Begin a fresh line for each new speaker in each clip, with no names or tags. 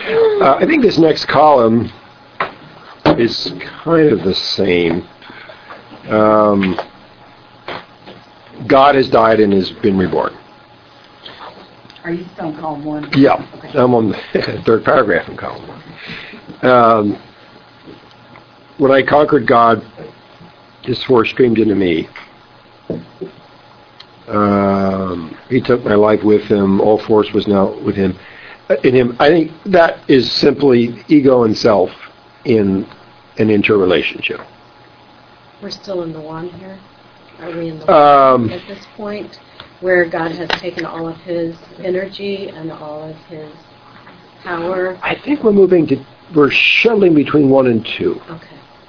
I think this next column is kind of the same. God has died and has been reborn.
Are you still in column 1?
Yeah,
okay.
I'm on the third paragraph in column 1. When I conquered God, His force streamed into me. He took my life with Him. All force was now with Him. In Him, I think that is simply ego and self in an interrelationship.
We're still in the one here? Are we in the one at this point, where God has taken all of His energy and all of His power?
I think we're shuttling between 1 and 2.
Okay.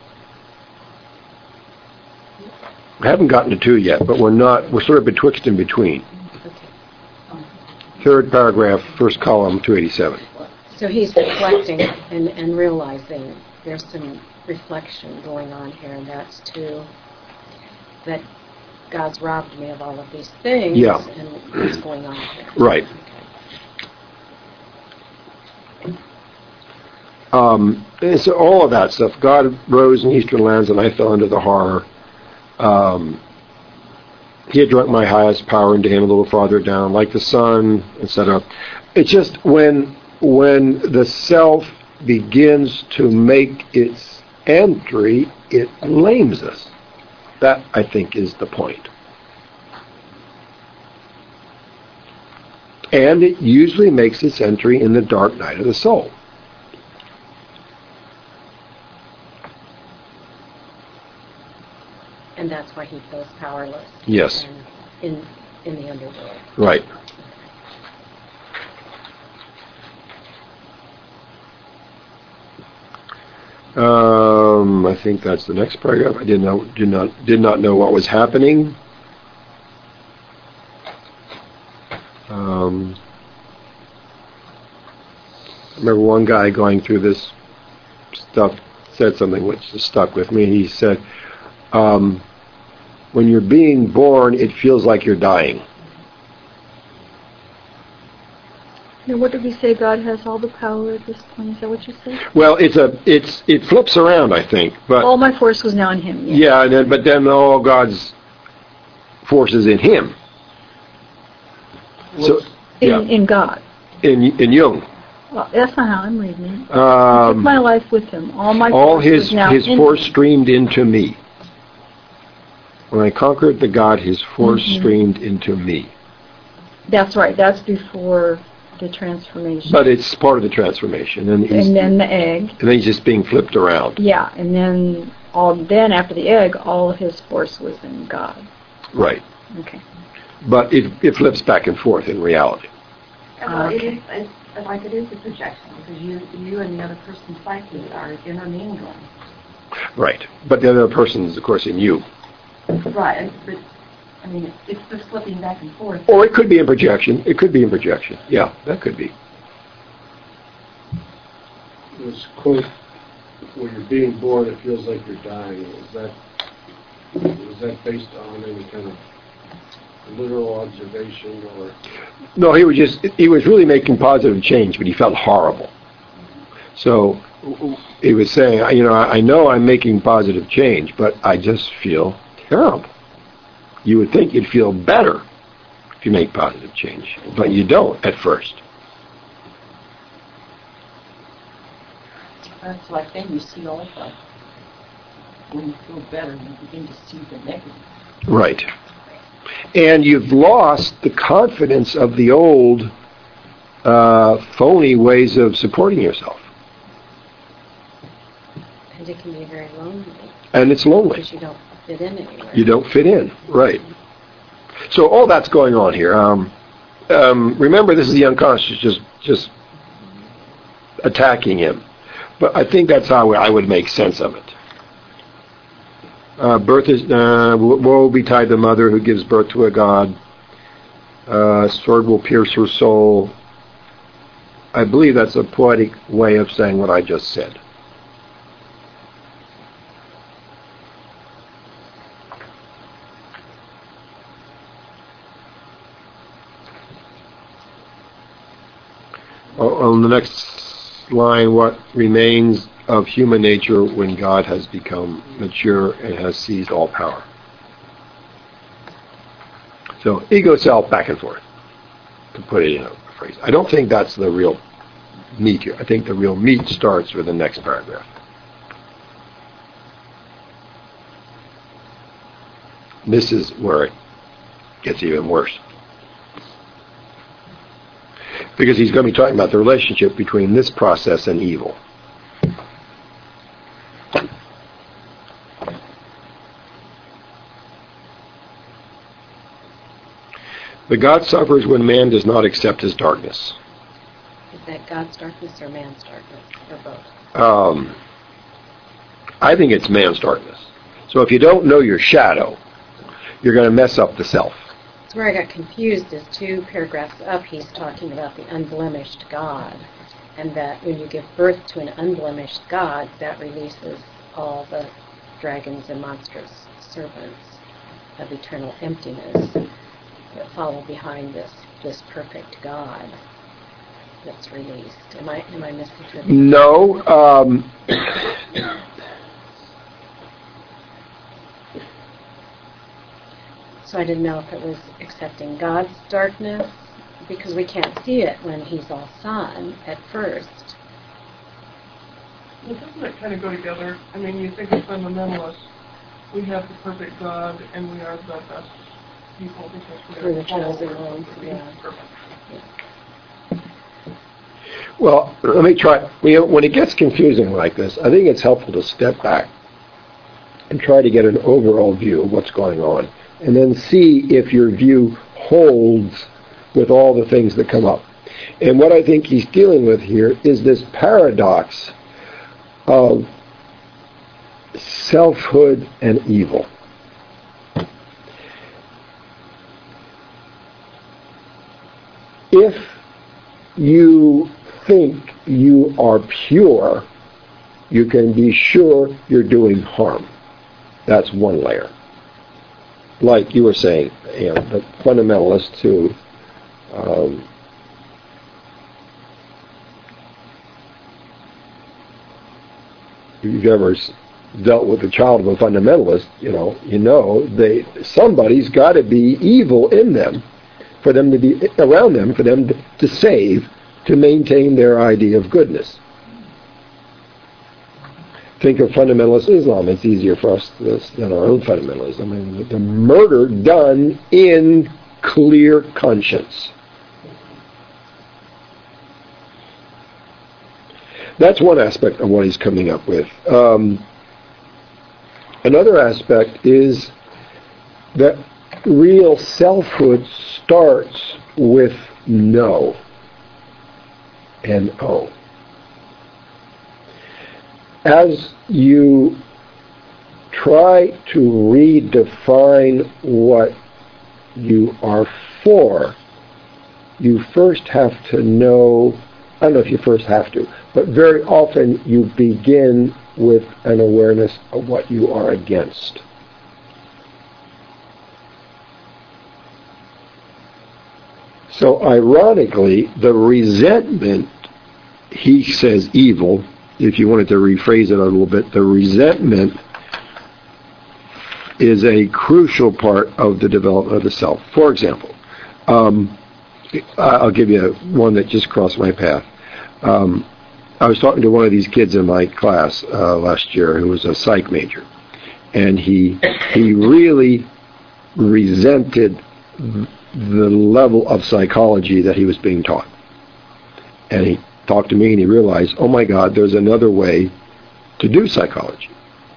I haven't gotten to 2 yet, but we're sort of betwixt and between.
Okay.
Third paragraph, first column, 287.
So he's reflecting and realizing there's some reflection going on here, and that's that God's robbed me of all of these things,
Yeah.
and what's going on here.
Right. And so all of that stuff, God rose in eastern lands and I fell into the horror. He had drunk my highest power into Him a little farther down, like the sun, etc. It's just when the self begins to make its entry, it lames us. That, I think, is the point. And it usually makes its entry in the dark night of the soul.
And that's why he feels powerless.
Yes.
In the underworld.
Right. I think that's the next paragraph. I did not know what was happening. I remember one guy going through this stuff said something which stuck with me. He said, when you're being born, it feels like you're dying.
Now, what did we say? God has all the power at this point. Is that what you said?
Well, it flips around, I think. But
all my force was now in Him. Yes.
Yeah, but then all God's force is in Him. So
in God.
In Jung.
Well, that's not how I'm reading it. I took my life with Him. All
his force
Him.
Streamed into me. When I conquered the God, His force streamed into me.
That's right. That's before the transformation.
But it's part of the transformation, and
then the egg.
And then He's just being flipped around.
Yeah, and then after the egg, all of His force was in God.
Right.
Okay.
But it flips back and forth in reality.
Okay. It is a projection, because you and the other person's psyche are intermingling.
Right. But the other person is, of course, in you.
Right. But, I mean, it's just flipping back and forth.
Or it could be in projection. Yeah, that could be.
This quote, when you're being born, it feels like you're dying. Is that based on any kind of literal observation, or?
No, he was really making positive change, but he felt horrible. So he was saying, I know I'm making positive change, but I just feel terrible. You would think you'd feel better if you make positive change, but you don't at first.
That's like then you see all the, when you feel better, you begin to see the negative.
Right. And you've lost the confidence of the old phony ways of supporting yourself.
And it can be very lonely.
And it's lonely.
Because you don't fit in anywhere.
You don't fit in, right. So all that's going on here. Remember, this is the unconscious just attacking him. But I think that's how I would make sense of it. Birth is woe betide the mother who gives birth to a god. Sword will pierce her soul. I believe that's a poetic way of saying what I just said. On the next line, what remains of human nature when God has become mature and has seized all power. So ego, self, back and forth, to put it in a phrase. I don't think that's the real meat here. I think the real meat starts with the next paragraph. This is where it gets even worse. Because he's going to be talking about the relationship between this process and evil. But God suffers when man does not accept his darkness.
Is that God's darkness or man's darkness, or both?
I think it's man's darkness. So if you don't know your shadow, you're going to mess up the self.
That's where I got confused, is 2 paragraphs up he's talking about the unblemished God, and that when you give birth to an unblemished God, that releases all the dragons and monstrous serpents of eternal emptiness that follow behind this perfect God that's released. Am I misinterpreting?
No.
So I didn't know if it was accepting God's darkness, because we can't see it when he's all sun at first.
Well, doesn't that kind of go together? I mean, you think of fundamentalists, we have the perfect God, and we are the best people because
We're
we
the
are
chosen
followers
ones,
of being
yeah.
perfect.
Well, let me try. When it gets confusing like this, I think it's helpful to step back and try to get an overall view of what's going on, and then see if your view holds with all the things that come up. And what I think he's dealing with here is this paradox of selfhood and evil. If you think you are pure, you can be sure you're doing harm. That's one layer. Like you were saying, the fundamentalists who if you've ever dealt with the child of a fundamentalist, somebody's got to be evil in them, for them to be around them, for them to save, to maintain their idea of goodness. Think of fundamentalist Islam. It's easier for us than our own fundamentalism. I mean, the murder done in clear conscience. That's one aspect of what he's coming up with. Another aspect is that real selfhood starts with no. N-O. As you try to redefine what you are for, you first have to know, I don't know if you first have to, but very often you begin with an awareness of what you are against. So ironically, the resentment, he says evil, if you wanted to rephrase it a little bit, the resentment is a crucial part of the development of the self. For example, I'll give you one that just crossed my path. I was talking to one of these kids in my class last year who was a psych major, and he really resented the level of psychology that he was being taught. And he talked to me and he realized, oh my God, there's another way to do psychology.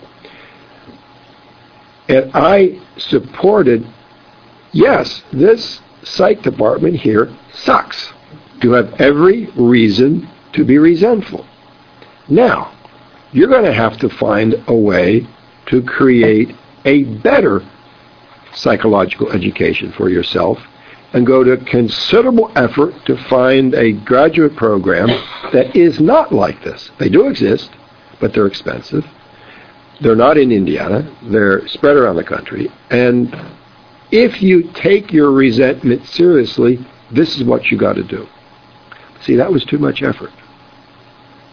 And I supported, yes, this psych department here sucks. You have every reason to be resentful. Now, you're going to have to find a way to create a better psychological education for yourself and go to considerable effort to find a graduate program that is not like this. They do exist, but they're expensive. They're not in Indiana. They're spread around the country. And if you take your resentment seriously, this is what you got to do. See, that was too much effort.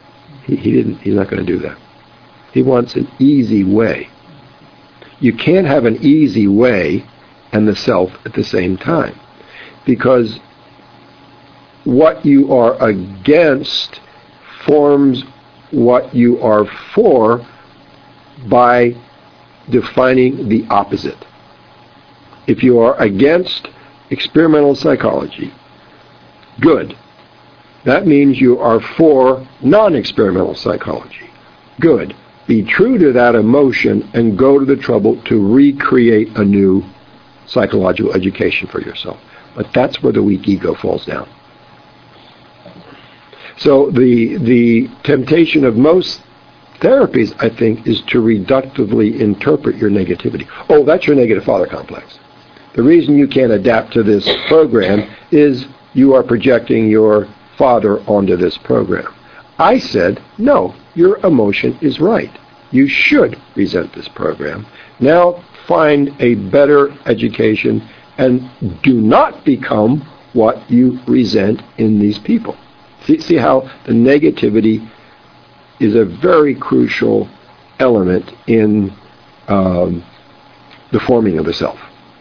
He's not going to do that. He wants an easy way. You can't have an easy way and the self at the same time, because what you are against forms what you are for by defining the opposite. If you are against experimental psychology, good. That means you are for non-experimental psychology. Good. Be true to that emotion and go to the trouble to recreate a new psychological education for yourself. But that's where the weak ego falls down. So the temptation of most therapies, I think, is to reductively interpret your negativity. Oh, that's your negative father complex. The reason you can't adapt to this program is you are projecting your father onto this program. I said, no, your emotion is right. You should resent this program. Now find a better education and do not become what you resent in these people. See how the negativity is a very crucial element in the forming of the self.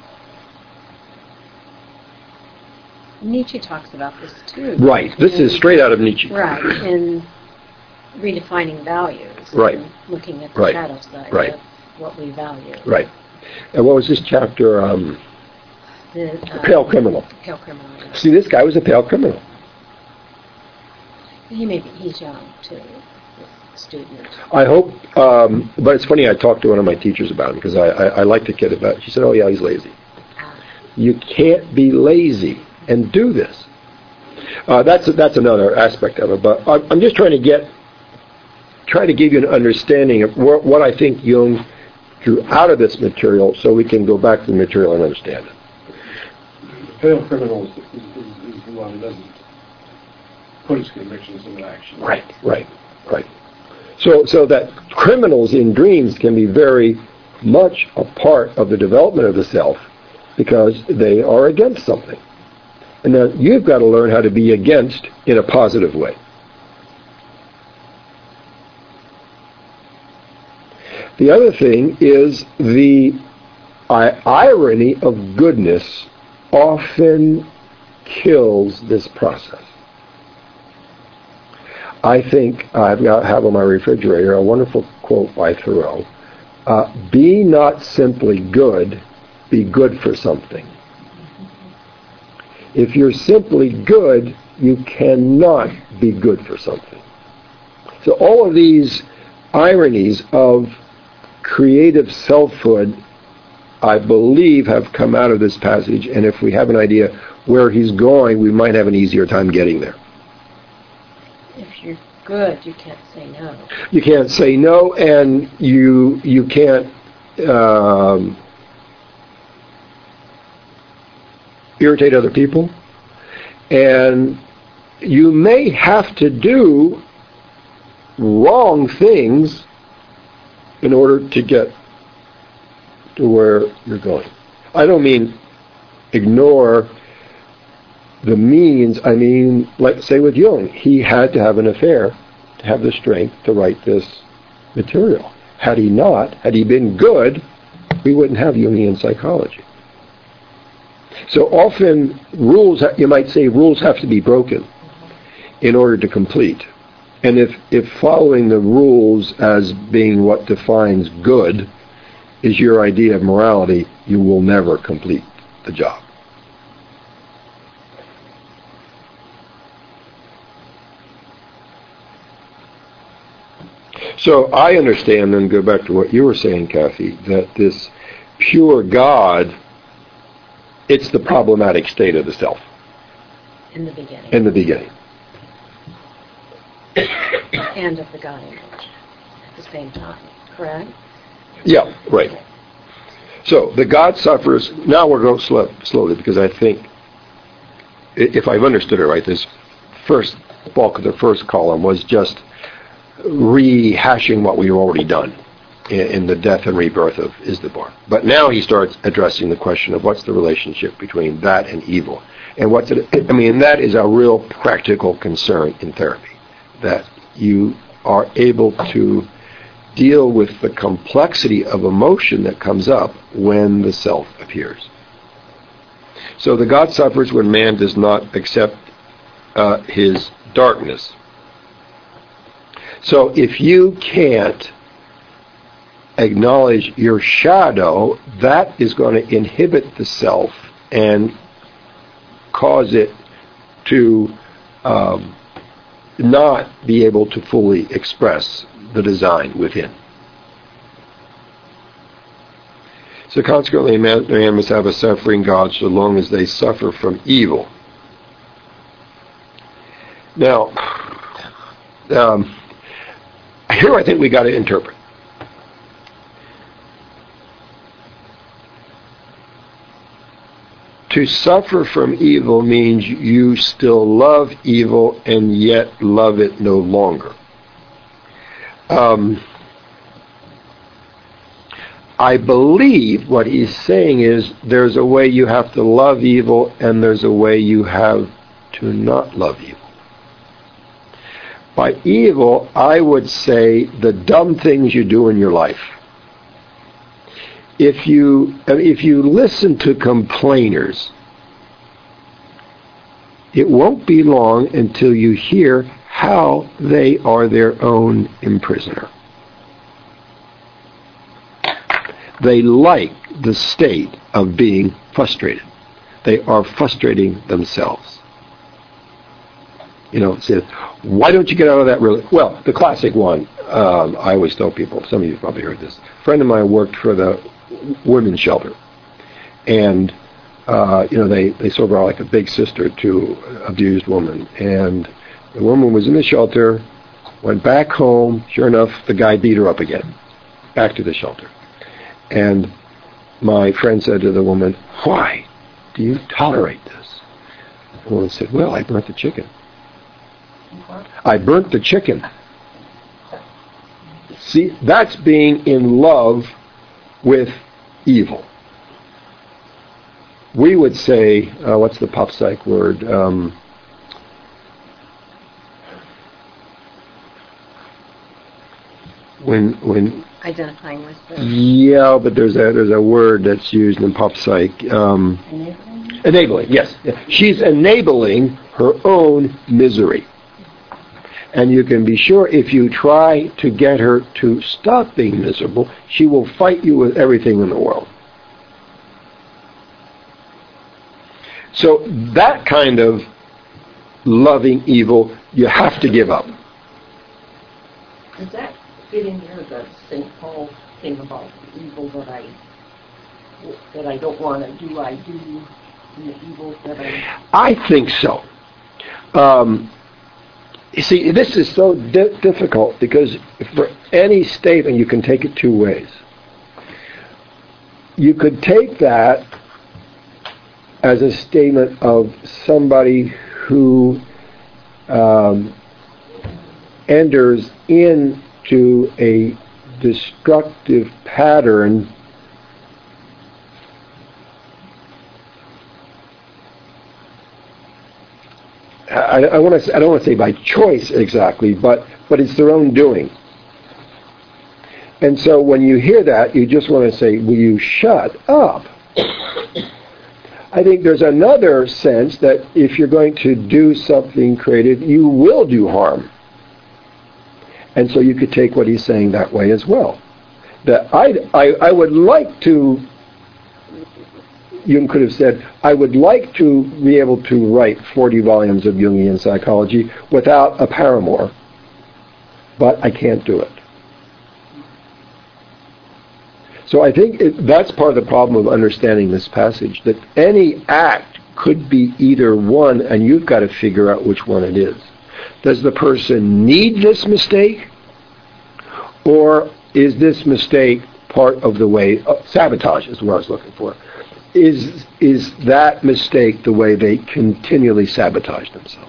Nietzsche talks about this too.
Right. This is straight out of Nietzsche.
Right. In redefining values.
Right.
And looking at the shadow side of what we value.
Right. And what was this chapter?
The
Pale Criminal.
Pale Criminal. Yeah.
See, this guy was a pale criminal.
He's young too, this student.
I hope, but it's funny, I talked to one of my teachers about him because I liked the kid about it. She said, oh yeah, he's lazy. You can't be lazy and do this. That's another aspect of it, but I'm just trying to give you an understanding of what I think Jung drew out of this material so we can go back to the material and understand it.
The pale criminal is the one who doesn't put his convictions into action.
Right. So that criminals in dreams can be very much a part of the development of the self because they are against something. And now you've got to learn how to be against in a positive way. The other thing is the irony of goodness often kills this process. I think have on my refrigerator a wonderful quote by Thoreau. Be not simply good, be good for something. If you're simply good, you cannot be good for something. So all of these ironies of creative selfhood, I believe, have come out of this passage, and if we have an idea where he's going, we might have an easier time getting there.
If you're good, you can't say no.
You can't say no, and you can't irritate other people, and you may have to do wrong things in order to get to where you're going. I don't mean ignore the means. I mean, like say with Jung, he had to have an affair to have the strength to write this material. Had he not, had he been good, we wouldn't have Jungian psychology. So often rules, you might say rules have to be broken in order to complete. And if following the rules as being what defines good is your idea of morality, you will never complete the job. So I understand, and go back to what you were saying, Kathy, that this pure God, it's the problematic state of the self.
In the beginning.
In the beginning.
And of the God image at the same time, correct?
Yeah, right. So the God suffers. Now we're going slowly because I think, if I've understood it right, this first bulk of the first column was just rehashing what we've already done in the death and rebirth of Isdivor. But now he starts addressing the question of what's the relationship between that and evil. And that is a real practical concern in therapy, that you are able to deal with the complexity of emotion that comes up when the self appears. So the God suffers when man does not accept his darkness. So if you can't acknowledge your shadow, that is going to inhibit the self and cause it to not be able to fully express the design within. So consequently, man must have a suffering God so long as they suffer from evil. Now, here I think we got to interpret. To suffer from evil means you still love evil and yet love it no longer. I believe what he's saying is there's a way you have to love evil and there's a way you have to not love evil. By evil, I would say the dumb things you do in your life. If you listen to complainers, it won't be long until you hear how they are their own imprisoner. They like the state of being frustrated. They are frustrating themselves. Says, why don't you get out of that really? Well, the classic one, I always tell people, some of you probably heard this. A friend of mine worked for the women's shelter. And, they sort of are like a big sister to abused woman. And the woman was in the shelter, went back home. Sure enough, the guy beat her up again. Back to the shelter. And my friend said to the woman, why do you tolerate this? The woman said, well, I burnt the chicken. I burnt the chicken. See, that's being in love with evil. We would say, what's the pop psych word? When
identifying with the...
Yeah, but there's a word that's used in pop psych. Enabling, yes. She's enabling her own misery. And you can be sure if you try to get her to stop being miserable, she will fight you with everything in the world. So that kind of loving evil, you have to give up.
Does that fit in here, the St. Paul thing about the evil that I don't want to do, I do, and the evil that I
think so. You see, this is so difficult because for any statement you can take it two ways. You could take that as a statement of somebody who enters into a destructive pattern I don't want to say by choice exactly, but it's their own doing. And so when you hear that, you just want to say, will you shut up? I think there's another sense that if you're going to do something creative, you will do harm. And so you could take what he's saying that way as well. That I would like to, Jung could have said, I would like to be able to write 40 volumes of Jungian psychology without a paramour, but I can't do it. So I think that's part of the problem of understanding this passage, that any act could be either one, and you've got to figure out which one it is. Does the person need this mistake, or is this mistake part of the way, sabotage is what I was looking for. Is that mistake the way they continually sabotage themselves?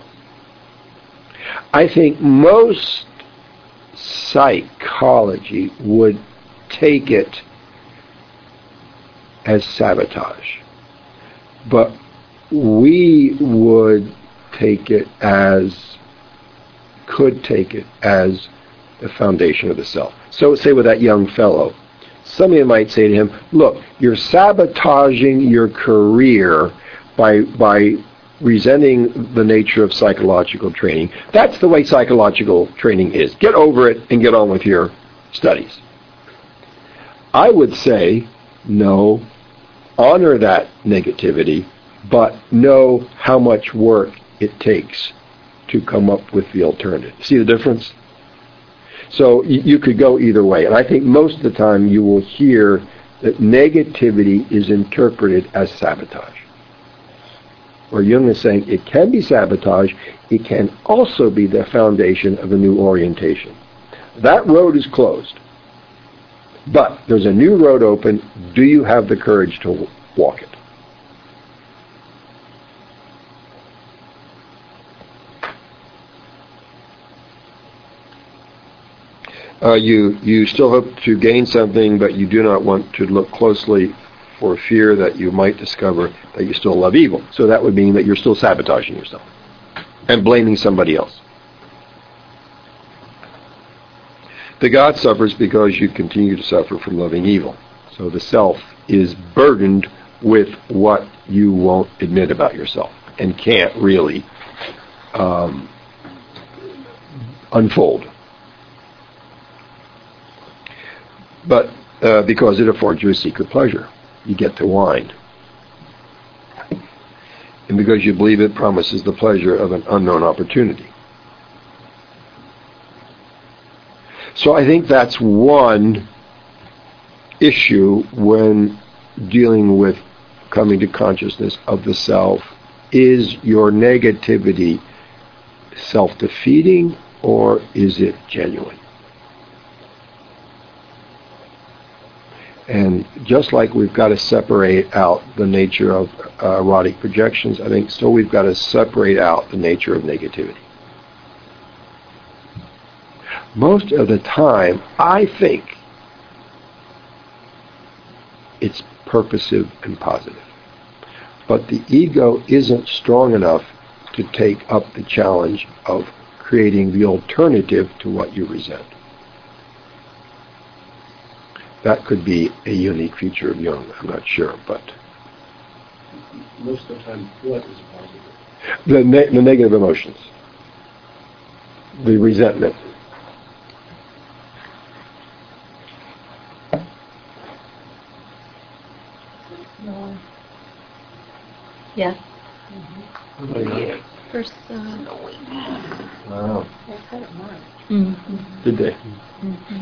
I think most psychology would take it as sabotage, but we could take it as the foundation of the self. So say with that young fellow, somebody might say to him, look, you're sabotaging your career by resenting the nature of psychological training. That's the way psychological training is. Get over it and get on with your studies. I would say, no, honor that negativity, but know how much work it takes to come up with the alternative. See the difference? So you could go either way. And I think most of the time you will hear that negativity is interpreted as sabotage. Where Jung is saying it can be sabotage, it can also be the foundation of a new orientation. That road is closed. But there's a new road open. Do you have the courage to walk it? You still hope to gain something, but you do not want to look closely for fear that you might discover that you still love evil. So that would mean that you're still sabotaging yourself and blaming somebody else. The God suffers because you continue to suffer from loving evil. So the self is burdened with what you won't admit about yourself and can't really unfold. But because it affords you a secret pleasure. You get to whine. And because you believe it promises the pleasure of an unknown opportunity. So I think that's one issue when dealing with coming to consciousness of the self. Is your negativity self-defeating or is it genuine? And just like we've got to separate out the nature of erotic projections, I think so we've got to separate out the nature of negativity. Most of the time, I think it's purposive and positive. But the ego isn't strong enough to take up the challenge of creating the alternative to what you resent. That could be a unique feature of Jung. I'm not sure, but
most of the time, what is positive?
The negative emotions, the resentment.
No.
Yes.
First,
Wow.
They said it once.
mm-hmm.
Did they?
Mm-hmm.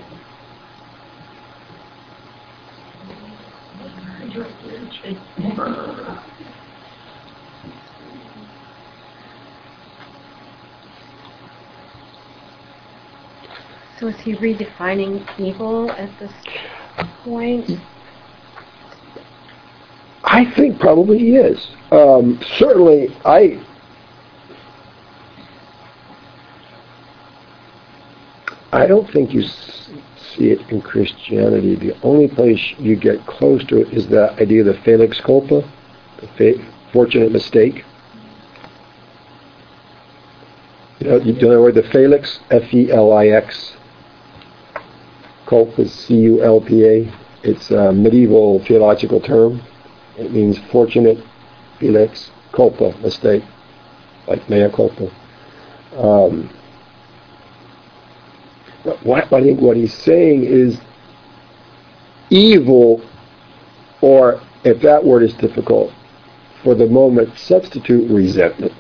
So is he redefining evil at this point?
I think probably he is. Certainly, I don't think you see it in Christianity. The only place you get close to it is the idea of the felix culpa, the fortunate mistake. You know the word the felix, F-E-L-I-X. Culpa is C-U-L-P-A. It's a medieval theological term. It means fortunate, felix, culpa, mistake, like mea culpa. I think what he's saying is evil, or if that word is difficult, for the moment, substitute resentment.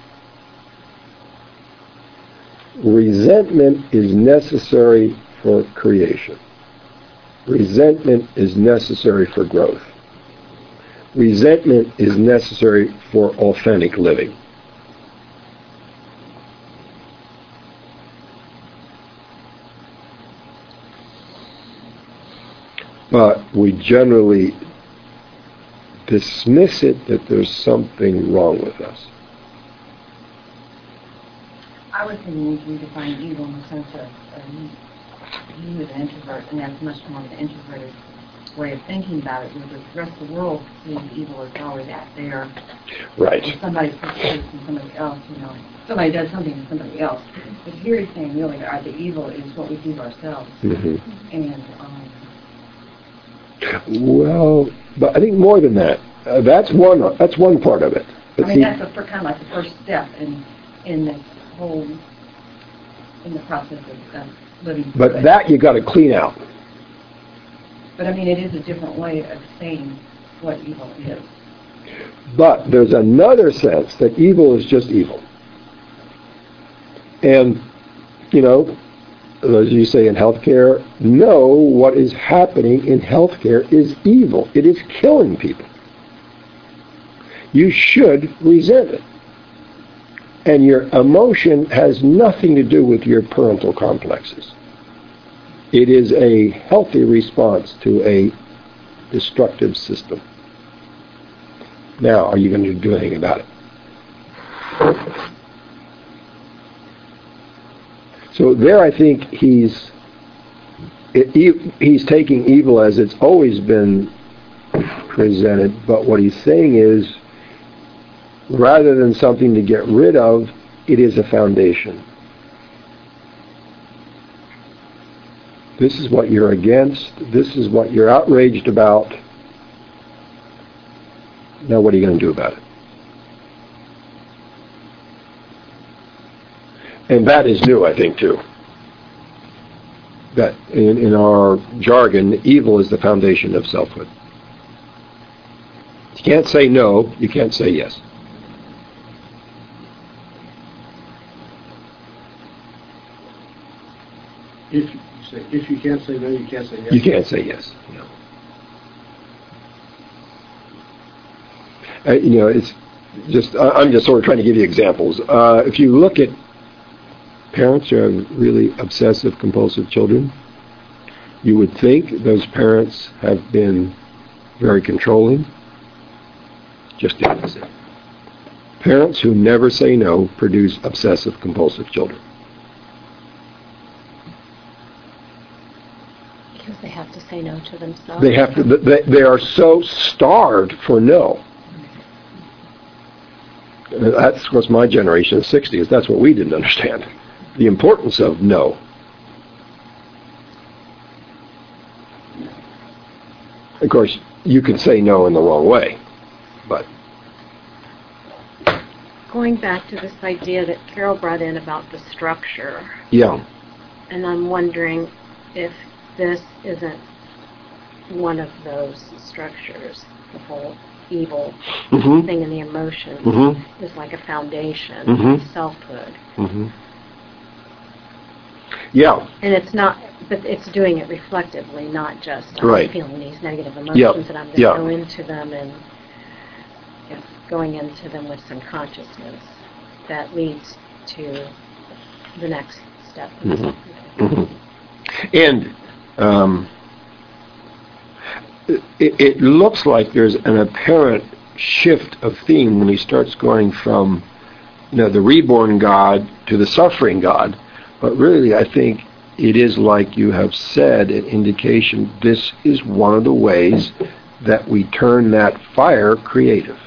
Resentment is necessary for creation. Resentment is necessary for growth. Resentment is necessary for authentic living. But we generally dismiss it that there's something wrong with us.
I would say you need to redefine evil in the sense of you as an introvert, and that's much more of an introverted way of thinking about it, where the rest of the world sees evil as always out there.
Right.
If somebody puts this in somebody else, somebody does something to somebody else. But here he's saying really the evil is what we do to ourselves.
Mm-hmm.
And
well, but I think more than that. That's one part of it. But
that's kind of like the first step in this whole, in the process of living.
But that you got to clean out.
But it is a different way of saying what evil is.
But there's another sense that evil is just evil. And, as you say in healthcare, no, what is happening in healthcare is evil. It is killing people. You should resent it. And your emotion has nothing to do with your parental complexes. It is a healthy response to a destructive system. Now, are you going to do anything about it? So there I think he's taking evil as it's always been presented, but what he's saying is, rather than something to get rid of, it is a foundation. This is what you're against. This is what you're outraged about. Now what are you going to do about it? And that is new, I think, too. That in our jargon, evil is the foundation of selfhood. You can't say no, you can't say yes.
If you can't say no, you can't say yes.
You can't say yes. No. It's just, I'm just sort of trying to give you examples. If you look at parents who have really obsessive compulsive children, you would think those parents have been very controlling. Just the opposite. Parents who never say no produce obsessive compulsive children.
Because they have to say no to themselves.
They are so starved for no. That's what's my generation, the 60s. That's what we didn't understand. The importance of no. Of course, you can say no in the wrong way, but...
Going back to this idea that Carol brought in about the structure.
Yeah.
And I'm wondering if this isn't one of those structures, the whole evil thing in the emotions is like a foundation of selfhood.
Yeah.
And it's not, but it's doing it reflectively, not just
right.
Feeling these negative emotions and I'm going to go into them and going into them with some consciousness that leads to the next step.
And it looks like there's an apparent shift of theme when he starts going from the reborn God to the suffering God. But really, I think it is, like you have said, an indication this is one of the ways that we turn that fire creative.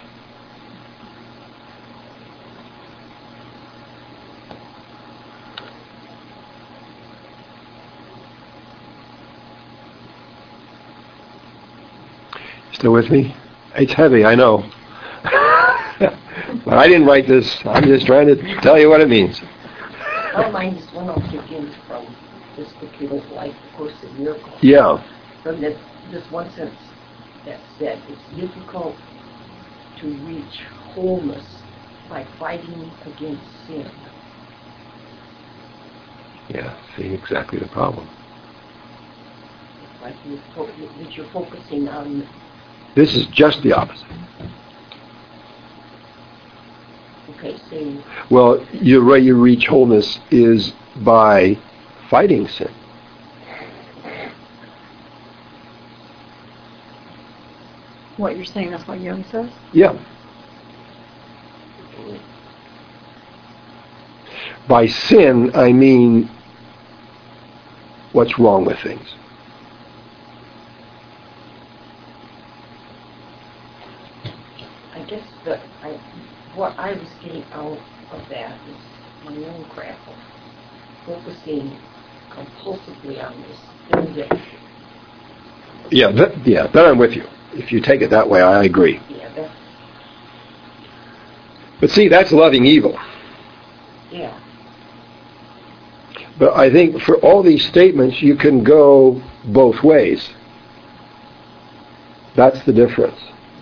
Still with me? It's heavy, I know. But I didn't write this. I'm just trying to tell you what it means.
My mind just went off again from this particular life, of course, of miracles.
Yeah.
From this one sense that said it's difficult to reach wholeness by fighting against sin.
Yeah, see exactly the problem.
It's like that you're focusing on.
This is just the opposite.
Okay, so.
Well, your way you reach wholeness is by fighting sin.
What you're saying, that's what Jung says?
Yeah. By sin, I mean what's wrong with things.
what I was getting out of that is my own crap of focusing compulsively on this thing that...
That I'm with you. If you take it that way, I agree.
Yeah, that's...
But see, that's loving evil.
Yeah.
But I think for all these statements, you can go both ways. That's the difference.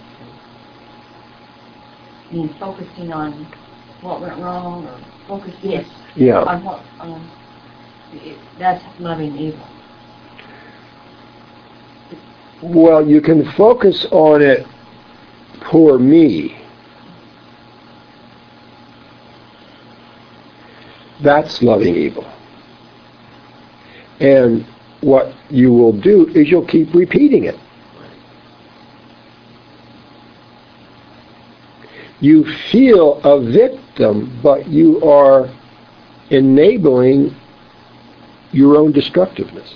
Focusing on what went wrong, or focusing
Yeah.
on what, that's loving evil.
Well, you can focus on it, poor me. That's loving evil. And what you will do is you'll keep repeating it. You feel a victim, but you are enabling your own destructiveness.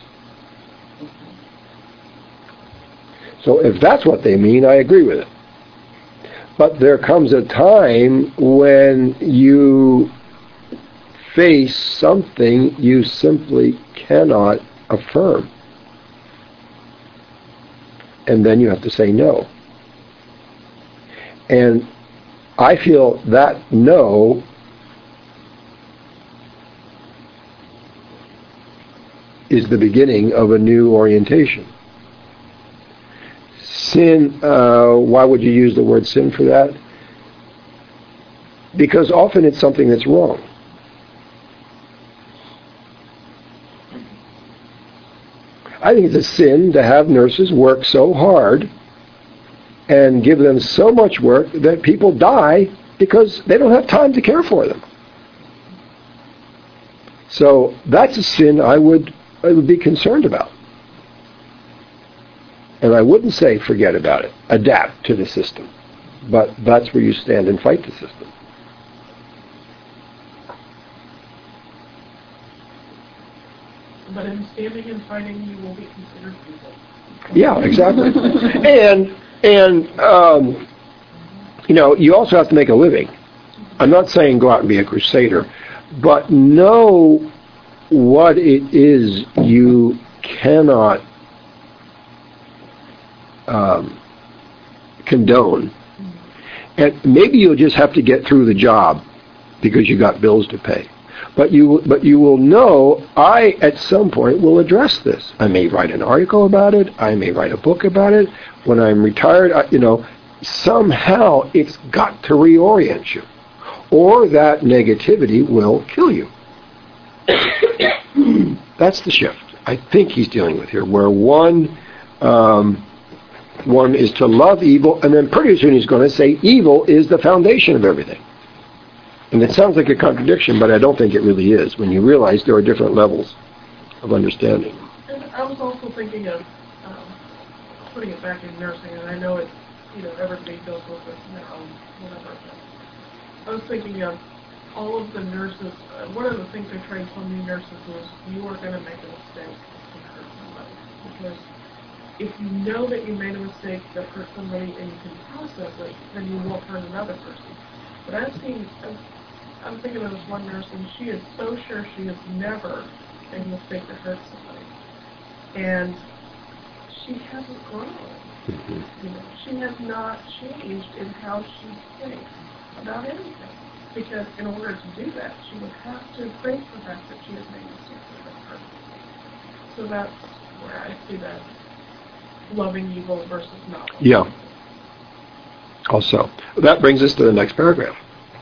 So if that's what they mean, I agree with it. But there comes a time when you face something you simply cannot affirm. And then you have to say no. And I feel that no is the beginning of a new orientation. Sin, why would you use the word sin for that? Because often it's something that's wrong. I think it's a sin to have nurses work so hard and give them so much work that people die because they don't have time to care for them. So that's a sin I would be concerned about. And I wouldn't say forget about it, adapt to the system. But that's where you stand and fight the system.
But in standing and fighting, you will be considered evil.
Yeah, exactly. and you also have to make a living. I'm not saying go out and be a crusader, but know what it is you cannot condone. And maybe you'll just have to get through the job because you got bills to pay. But you will know, I at some point will address this. I may write an article about it. I may write a book about it. When I'm retired, somehow it's got to reorient you. Or that negativity will kill you. That's the shift I think he's dealing with here, where one is to love evil, and then pretty soon he's going to say evil is the foundation of everything. And it sounds like a contradiction, but I don't think it really is, when you realize there are different levels of understanding.
And I was also thinking of putting it back in nursing, and I know it's, everybody deals with it in their own whatever. I was thinking of all of the nurses. One of the things I trained so many nurses was you are going to make a mistake and hurt somebody. Because if you know that you made a mistake that hurt somebody and you can process it, then you won't hurt another person. But I'm thinking of this one nurse, and she is so sure she has never made a mistake that hurt somebody. And she hasn't grown. She has not changed in how she thinks about anything. Because in order to do that, she would have to face the fact that she has made mistakes that have hurt. So that's where I see that loving evil versus not loving evil.
Also, that brings us to the next paragraph.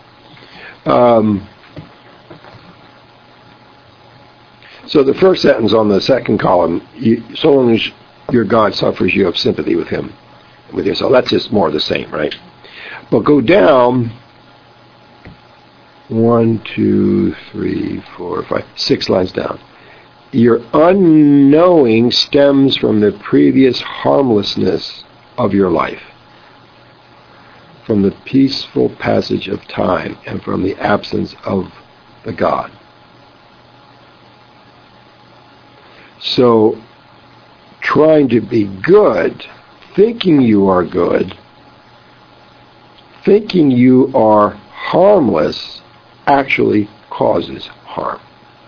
So the first sentence on the second column, so long as your God suffers, you have sympathy with him, with yourself. That's just more of the same, right? But go down 1, 2, 3, 4, 5, 6 lines down. Your unknowing stems from the previous harmlessness of your life, from the peaceful passage of time, and from the absence of the God. So, trying to be good, thinking you are good, thinking you are harmless actually causes harm.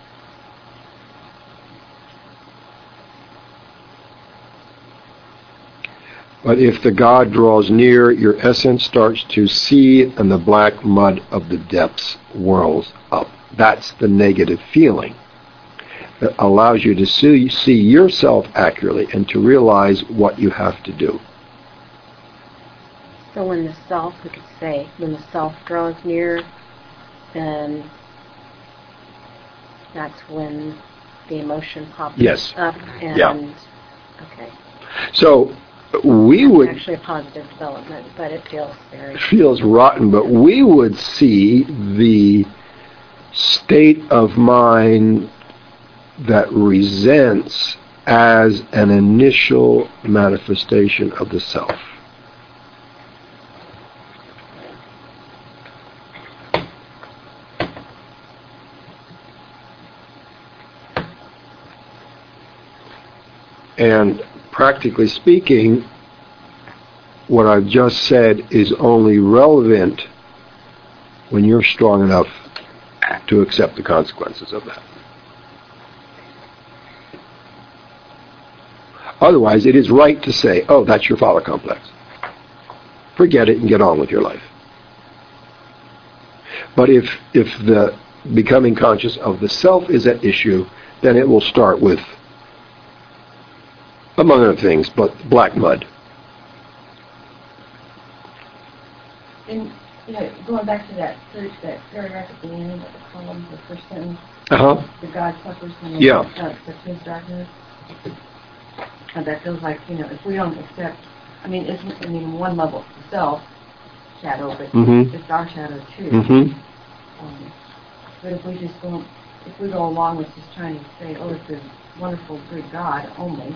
But if the God draws near, your essence starts to seethe and the black mud of the depths whirls up. That's the negative feeling that allows you to see yourself accurately and to realize what you have to do.
So when the self, we could say, when the self draws near, then that's when the emotion pops
Yes.
up and,
Yeah.
okay.
So we
It's
would,
actually a positive development, but it feels very...
it feels rotten, but we would see the state of mind that resents as an initial manifestation of the self. And practically speaking, what I've just said is only relevant when you're strong enough to accept the consequences of that. Otherwise, it is right to say, oh, that's your father complex. Forget it and get on with your life. But if the becoming conscious of the self is at issue, then it will start with, among other things, but black mud.
And, going back to that paragraph at the end of the column, the first sentence, the God suffers from his darkness. And that feels like, if we don't accept, one level it's the self shadow, but it's our shadow too. But if we just don't, if we go along with just trying to say, oh, it's a wonderful, good God only,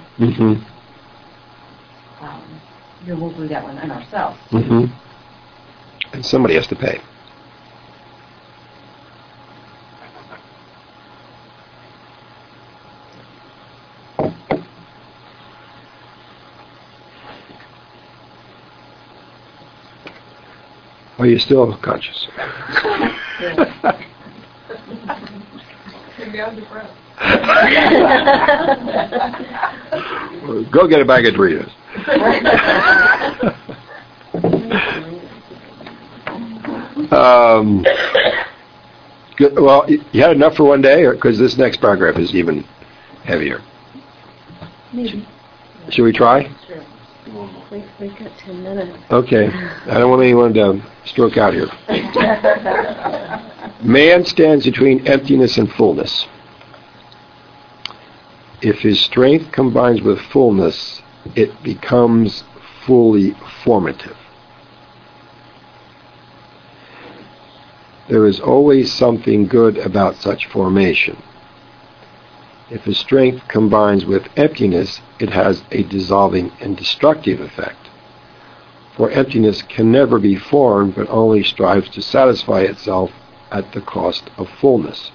we'll do that one in ourselves.
And somebody has to pay. Are you still conscious?
Maybe I'm depressed.
Go get a bag of Doritos. Good. Well, you had enough for one day, or because this next paragraph is even heavier.
Maybe.
Should we try?
Sure. We've got 10 minutes.
Okay. I don't want anyone to stroke out here. Man stands between emptiness and fullness. If his strength combines with fullness, it becomes fully formative. There is always something good about such formation. If his strength combines with emptiness, it has a dissolving and destructive effect. For emptiness can never be formed, but only strives to satisfy itself at the cost of fullness.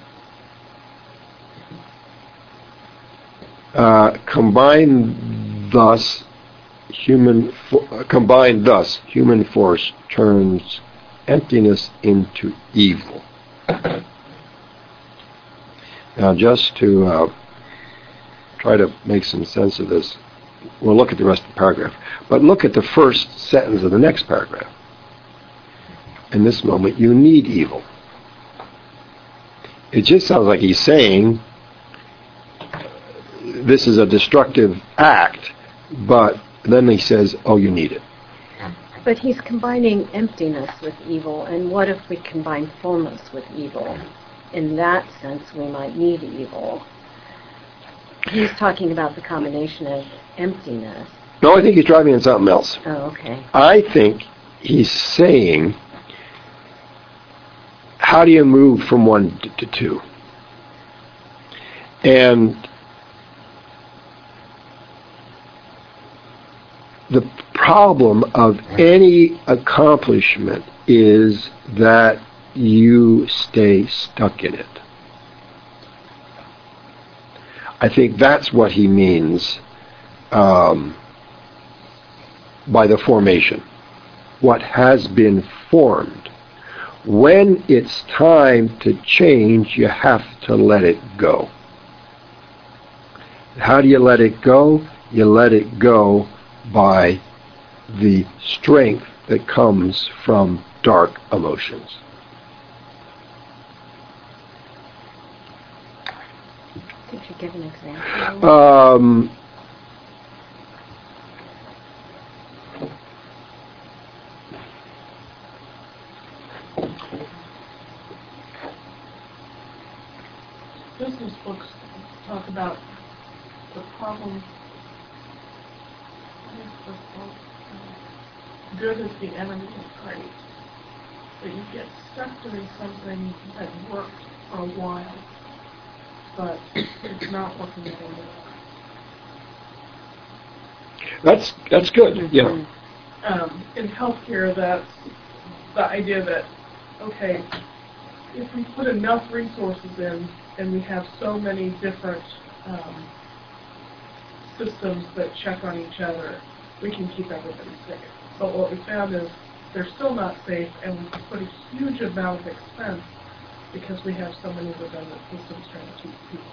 Combined thus, human force turns emptiness into evil. Now, just to try to make some sense of this, we'll look at the rest of the paragraph. But look at the first sentence of the next paragraph. In this moment, you need evil. It just sounds like he's saying this is a destructive act, but then he says, oh, you need it.
But he's combining emptiness with evil, and what if we combine fullness with evil? In that sense, we might need evil. He's talking about the combination of emptiness.
No, I think he's driving in something else.
Oh, okay.
I think he's saying, how do you move from one to two? And the problem of any accomplishment is that you stay stuck in it. I think that's what he means by the formation. What has been formed, when it's time to change, you have to let it go. How do you let it go? You let it go by the strength that comes from dark emotions.
Could you give an example?
Business books talk about the problem. What is the quote? Good is the enemy of great. That you get stuck doing something that worked for a while, but it's not working anymore.
That's good. Yeah.
In healthcare, that's the idea that, okay, if we put enough resources in and we have so many different systems that check on each other, we can keep everybody safe. But what we found is they're still not safe, and we put a huge amount of expense because we have so many redundant systems trying to keep people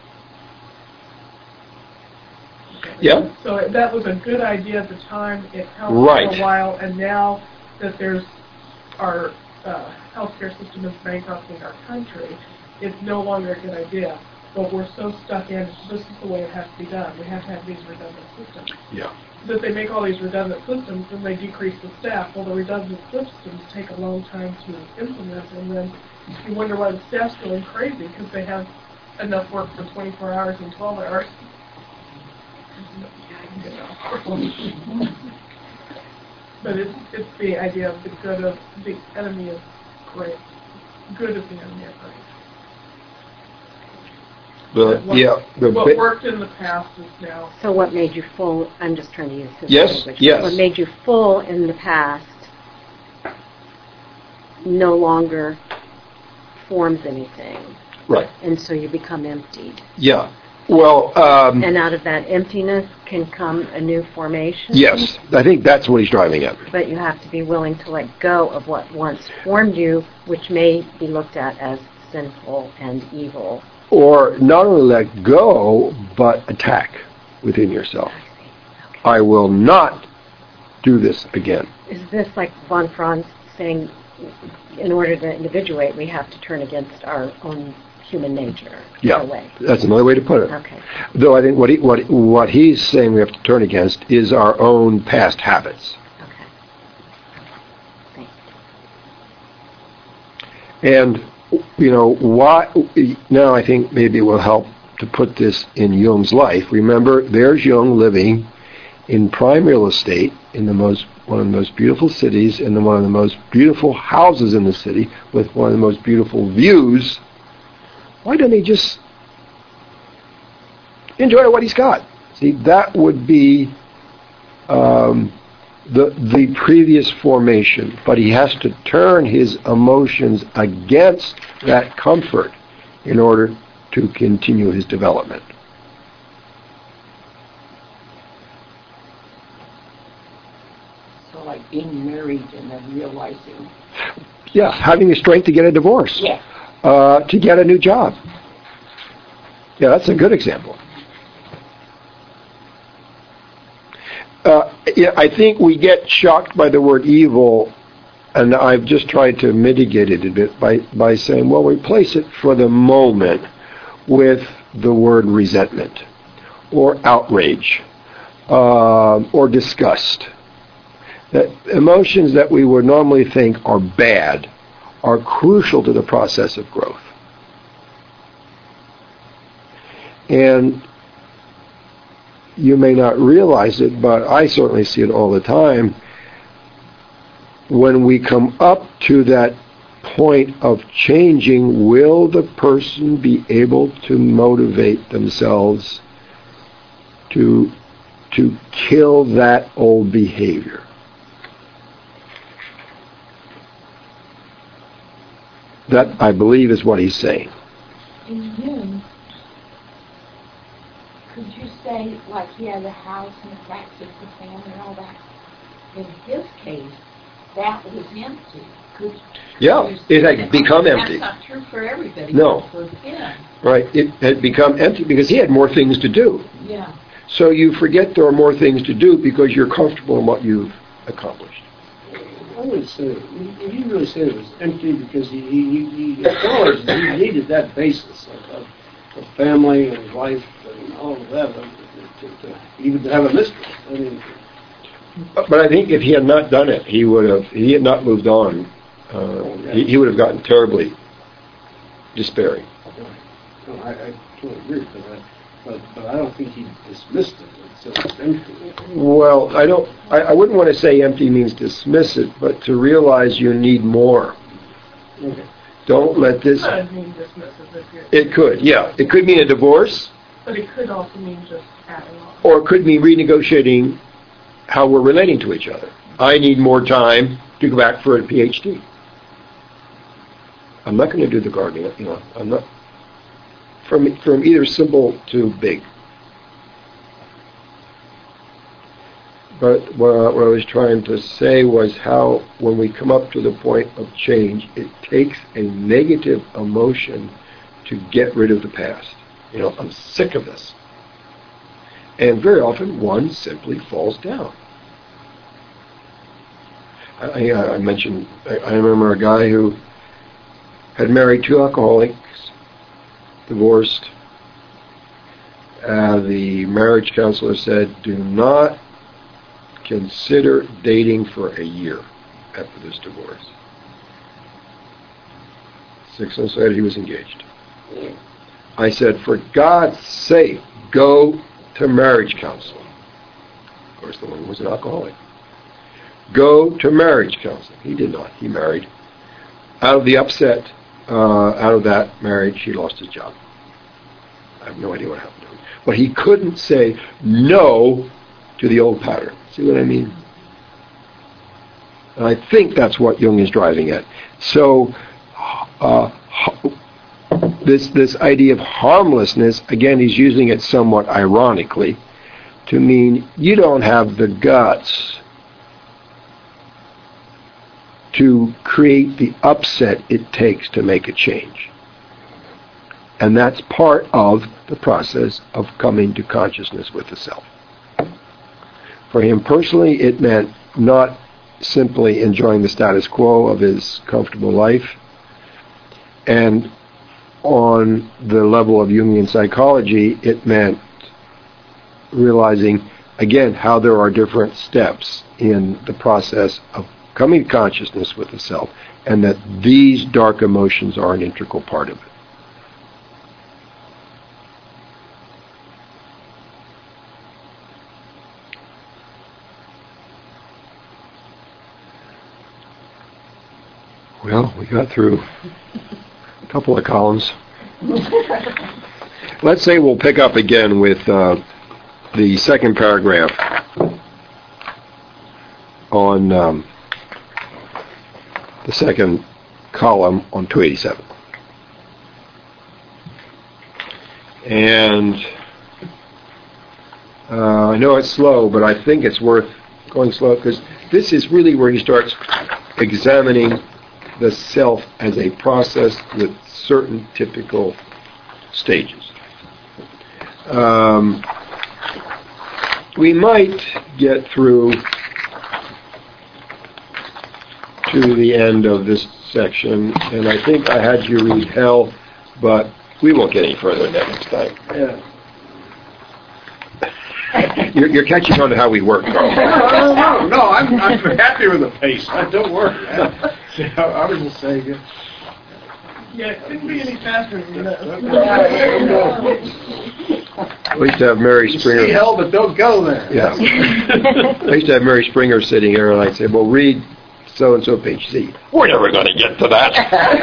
safe.
Yeah.
So that was a good idea at the time. It helped
Right.
for a while, and now that there's our healthcare system is bankrupting our country, it's no longer a good idea. But we're so stuck in, this is the way it has to be done. We have to have these redundant systems.
Yeah.
That they make all these redundant systems and they decrease the staff. Well, the redundant systems take a long time to implement, and then you wonder why the staff's going crazy because they have enough work for 24 hours and 12 hours. But it's the idea of the good of the enemy of great. Good is the enemy of great. What worked in the past is now.
So what made you full? I'm just trying to use his language.
Yes.
What made you full in the past no longer forms anything.
Right.
And so you become emptied.
Yeah. Well,
and out of that emptiness can come a new formation?
Yes. I think that's what he's driving at.
But you have to be willing to let go of what once formed you, which may be looked at as sinful and evil.
Or not only let go, but attack within yourself.
Okay.
I will not do this again.
Is this like von Franz saying, in order to individuate, we have to turn against our own human nature?
Yeah,
way.
That's another way to put it.
Okay.
Though I think what he's saying we have to turn against is our own past habits.
Okay. Thanks.
And why? Now I think maybe it will help to put this in Jung's life. Remember, there's Jung living in prime real estate in one of the most beautiful cities, in one of the most beautiful houses in the city, with one of the most beautiful views. Why doesn't he just enjoy what he's got? See, that would be the previous formation, but he has to turn his emotions against that comfort in order to continue his development.
So like being married and then realizing.
Yeah, having the strength to get a divorce.
Yeah.
To get a new job. Yeah, that's a good example. I think we get shocked by the word evil, and I've just tried to mitigate it a bit by saying, well, replace it for the moment with the word resentment, or outrage, or disgust. That emotions that we would normally think are bad are crucial to the process of growth. And you may not realize it, but I certainly see it all the time. When we come up to that point of changing, will the person be able to motivate themselves to kill that old behavior? That, I believe, is what he's saying.
In Jung, could you say, like he had a house and a practice, the family and all that? In his case,
that was empty.
Yeah, it had become empty.
That's not true for everybody.
No.
For him.
Right, it had become empty because he had more things to do.
Yeah.
So you forget there are more things to do because you're comfortable in what you've accomplished.
I would say, he really said it was empty because he acknowledged that he needed that basis of family and life and all of that, even to have a mistress. I mean,
but I think if he had not done it, he had not moved on. He would have gotten terribly despairing.
No, I totally agree with that. But I don't think he dismissed it. It's empty.
Well, I wouldn't want to say empty means dismiss it, but to realize you need more.
Okay.
Don't let this...
It could mean dismissive.
It could, yeah. It could mean a divorce.
But it could also mean just adding on.
Or it could mean renegotiating how we're relating to each other. I need more time to go back for a PhD. I'm not going to do the gardening, I'm not... From either simple to big. But what I was trying to say was how, when we come up to the point of change, it takes a negative emotion to get rid of the past. I'm sick of this. And very often, one simply falls down. I mentioned, I remember a guy who had married 2 alcoholics, divorced. The marriage counselor said, do not consider dating for a year after this divorce. 6 months later, he was engaged. I said, for God's sake, go to marriage counseling. Of course, the woman was an alcoholic. Go to marriage counseling. He did not. He married. Out of the upset, out of that marriage, he lost his job. I have no idea what happened to him. But he couldn't say no to the old pattern. See what I mean? And I think that's what Jung is driving at. So, this idea of harmlessness, again, he's using it somewhat ironically to mean you don't have the guts to create the upset it takes to make a change. And that's part of the process of coming to consciousness with the self. For him personally, it meant not simply enjoying the status quo of his comfortable life. And on the level of Jungian psychology, it meant realizing, again, how there are different steps in the process of coming to consciousness with the self, and that these dark emotions are an integral part of it. Well, we got through a couple of columns. Let's say we'll pick up again with the second paragraph on the second column on 287. And I know it's slow, but I think it's worth going slow, because this is really where he starts examining the self as a process with certain typical stages. We might get through to the end of this section, and I think I had you read hell, but we won't get any further next time.
Yeah.
You're catching on to how we work, Carl.
No, I'm happy with the pace. Don't worry. I was just saying it.
Yeah, it couldn't be any faster than that.
I used to have Mary Springer.
See hell, but don't go there.
Yeah. I used to have Mary Springer sitting here, and I'd say, well, read so-and-so page Z. We're never going to get to that.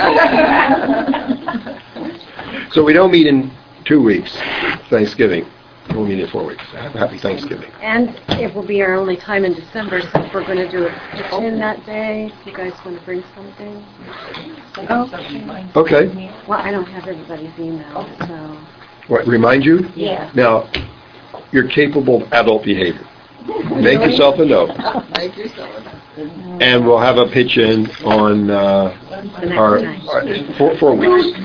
So we don't meet in 2 weeks, Thanksgiving. We'll meet in 4 weeks. Happy Thanksgiving.
And it will be our only time in December, so if we're going to do it kitchen that day, if you guys want to bring something.
Okay.
Well, I don't have everybody's email, so.
What, remind you?
Yeah.
Now, you're capable of adult behavior. Make yourself a note.
Make yourself a note.
And we'll have a pitch in on our 4 weeks.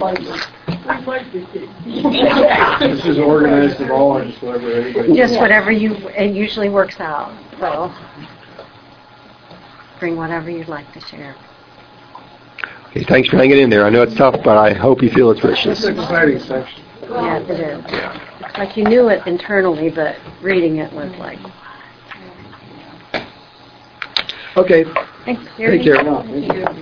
This is organized at all, or just whatever anybody...
Just whatever it usually works out. So bring whatever you'd like to share.
Okay, thanks for hanging in there. I know it's tough, but I hope you feel its richness.
It's an exciting section.
Yes, it is. It's like you knew it internally, but reading it was like...
Okay.
Thanks,
Take care.
No, thank you.